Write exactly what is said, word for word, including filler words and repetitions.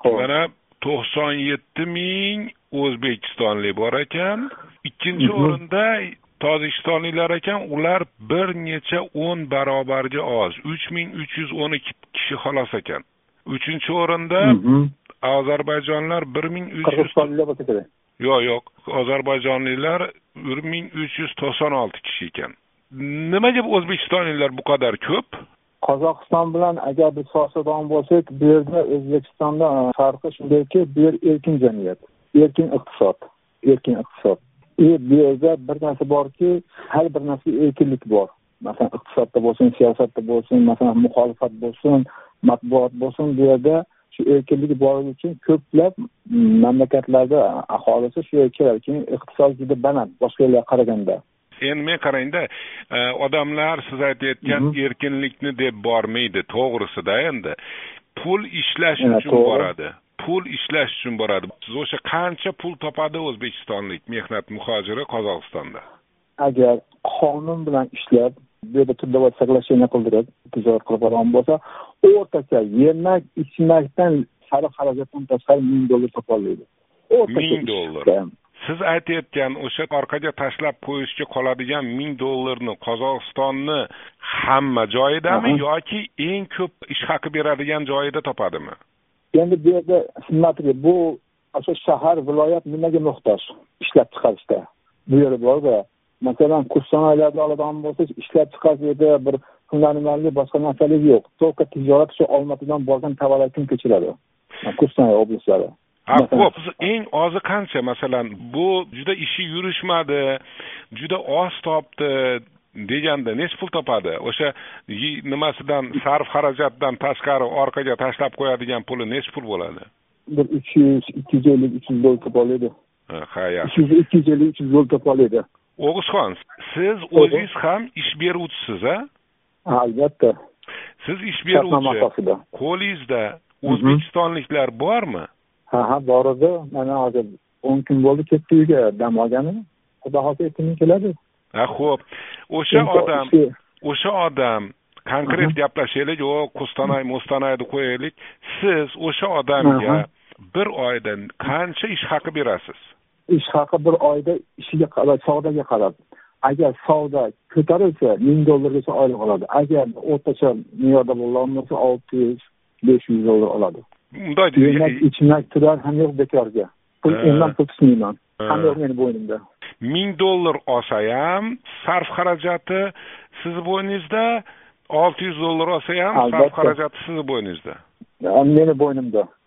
Mana to'qson yetti ming O'zbekistonlik bor ekan. Ikkinchi o'rinda Tojikistonliklar ekan, ular bir necha o'n barobarga oz, uch ming uch yuz o'n ikki kishi xolos ekan. Uchinchi o'rinda Ozarbayjonlar bir ming uch yuz Qirg'izistonliklar bo'lsa kerak. Yo'q, yo'q. Ozarbayjonliklar bir ming uch yuz to'qson olti kishi ekan. Nimaga o'zbekistonliklar bu qadar ko'p? Qozog'iston bilan agar biz siyosatdan bo'lsak, bu yerda O'zbekistonda farqi shundayki, bu yer erkin jamiyat, erkin iqtisod, erkin iqtisod. E, bu yerda bir narsa borki, har bir narsa erkinlik bor. Masalan, iqtisodda bo'lsin, siyosatda bo'lsin, masalan, muxolifat bo'lsin, matbuot bo'lsin, bu yerda shu erkinlik borligi uchun ko'plab mamlakatlarda aholisi shu yerga keladi. Keyin iqtisod juda baland boshqalarga qaraganda. Endi men qarangda, odamlar siz aytayotgan erkinlikni deb bormaydi, to'g'risida endi pul ishlash uchun boradi. Pul ishlash uchun boradi. Siz o'sha qancha pul topadi o'zbekistonlik mehnat muhojiri Qozog'istonda? Agar qonun bilan ishlab, bu yerda turli soglasheniya qildirib, tijorat qilib olgan bo'lsa, o'rtacha yemak, ichmakdan sarf xarajatdan tashqari ming dollar topa oladi. ming dollar. Siz aytayotgan o'sha orqaga tashlab qo'yishga qoladigan ming dollarni Qozog'istonni hamma joyidami yoki eng ko'p ish haqi beradigan joyida topadimi? Endi bu yerda xizmatga bu o'sha shahar, viloyat nimaga muhtoj ishlab chiqarishda? Bu yerda borda, masalan, kursanalarda oladigan bo'lsa, ishlab chiqarishda bir hunarmandlik boshqa narsalik yo'q. To'liq tijorat shu Olmaotadan borgan tavallud kechiradi. Kursana oblastlari. Ha, ko'p. Eng ozi qancha? Masalan, bu juda ishi yurishmadi, juda oz topdi deganda nech pul topadi? O'sha nimasidan, sarf xarajatdan tashqari orqaga tashlab qo'yadigan puli nech pul bo'ladi? Bir uch yuz, ikki yuz ellik, uch yuz dollar topoladi. Ha, yaxshi. uch yuz, ikki yuz ellik, uch yuz dollar topoladi. O'g'izxon, siz o'zingiz ham ish beruvchisiz, ha? Albatta. Siz ish beruvchi. Qo'lingizda o'zbekistonliklar bormi? Ha, ha, bor edi. Mana hozir o'n kun bo'ldi ketdi uyga dam olgani. Xudo xohlasa ertaga keladi. Ha, xo'p. O'sha odam, o'sha odam konkret gaplashaylik, o Qo'stanay, Mo'stanayni qo'yaylik. Siz o'sha odamga bir oydan qancha ish haqi berasiz? Ish haqi bir oyda ishiga qarab, savdoga qarab. Agar savdo ko'tarilsa, ming dollargacha oylik oladi. Agar o'rtacha me'yorda bo'lsa, olti yuz, besh yuz dollar oladi. Bunday demak, ichmak turar ham yo'q bekorga. Pul undan pul tutmayman. Ham yo'q meni bo'ynimda. ming dollar olsa ham sarf xarajati siz bo'yningizda, olti yuz dollar olsa ham sarf xarajati siz bo'yningizda. Meni bo'ynimda.